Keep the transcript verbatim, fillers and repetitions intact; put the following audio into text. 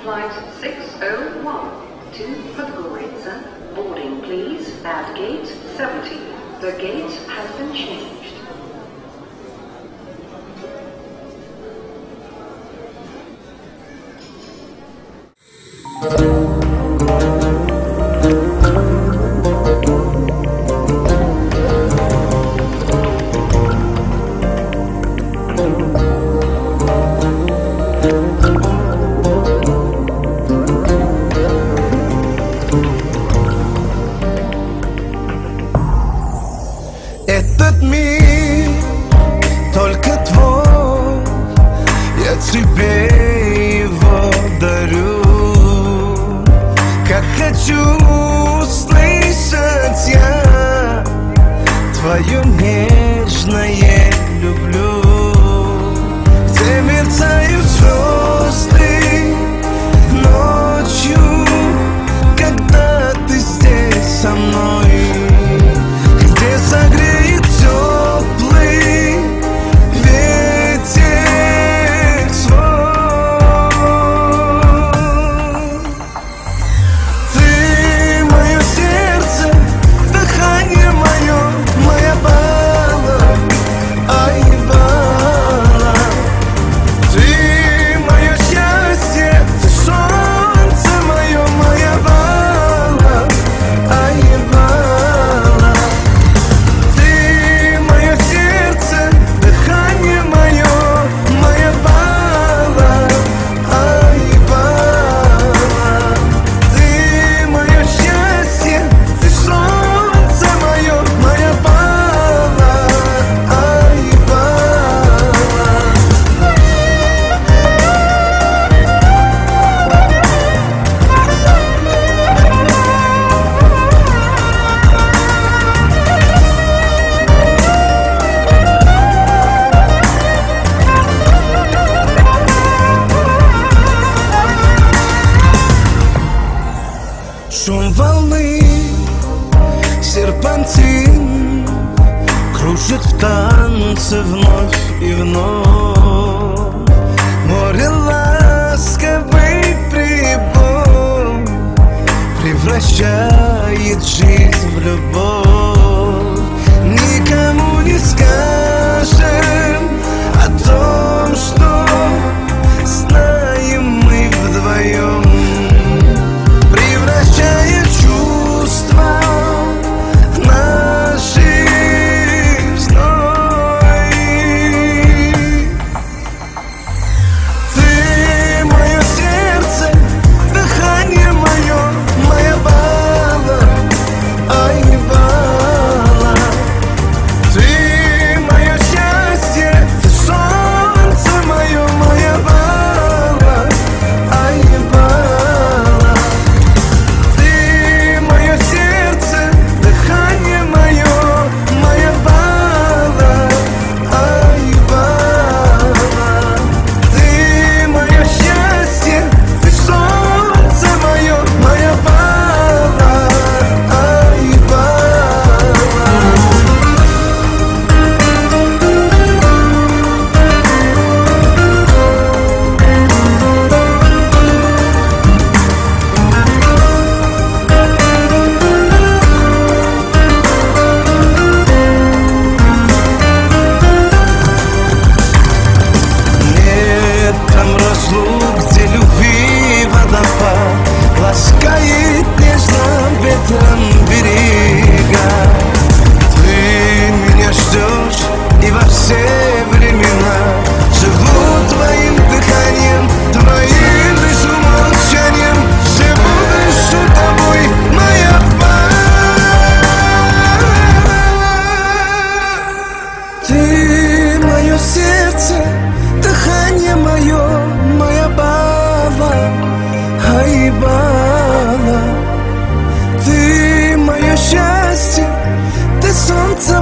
Flight six oh one to Podgorica. Boarding please at gate seventy. The gate has been changed. Этот мир только твой, я тебе его дарю. Как хочу услышать я твое нежное люблю. Где мерцают звезды ночью, когда ты здесь со мной. Где согреет теплый ветер свой. Ты мое сердце, дыхание мое, моя бала, ай бала. Ты мое счастье, ты солнце мое, моя бала, ай бала. Шум волны, серпантин кружит в танце вновь и вновь. Море ласковый прибой превращает жизнь в любовь. Никому не скажем о том, что знаем мы вдвоем. Превращая чувства наши в зной. Ты мое сердце, дыхание мое, моя бала, ай бала. Ты мое счастье, ты солнце мое, моя бала, ай бала. Где любви водопад ласкает нежно ветром берега. Ты меня ждешь, и во все времена живу твоим дыханием, твоим дышу молчанием. Живу, дышу тобой, моя память. Ты мое сердце, дыхание мое, моя бала, ай бала. Ты мое счастье, ты солнце